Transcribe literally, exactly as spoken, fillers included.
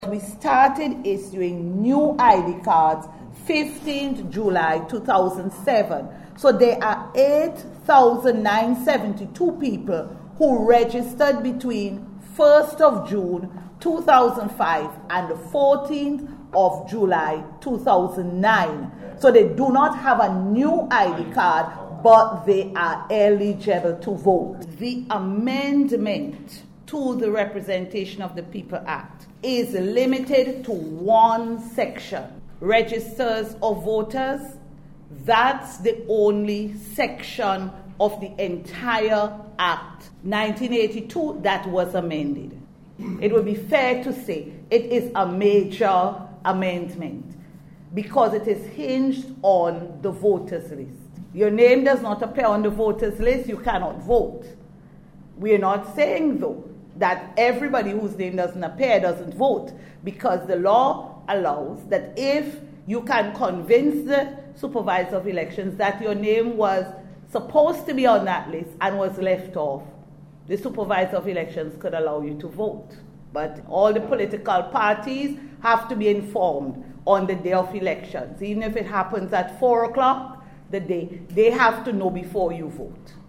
We started issuing new I D cards fifteenth July two thousand seven. So there are eight thousand nine hundred seventy-two people who registered between first of June two thousand five and the fourteenth of July two thousand nine. So they do not have a new I D card, but they are eligible to vote. The amendment to the Representation of the People Act is limited to one section, registers of voters. That's the only section of the entire Act nineteen eighty-two that was amended. It would be fair to say it is a major amendment because it is hinged on the voters list. Your name does not appear on the voters list, you cannot vote. We are not saying, though, that everybody whose name doesn't appear doesn't vote, because the law allows that if you can convince the supervisor of elections that your name was supposed to be on that list and was left off, the supervisor of elections could allow you to vote. But all the political parties have to be informed on the day of elections. Even if it happens at four o'clock the day, they have to know before you vote.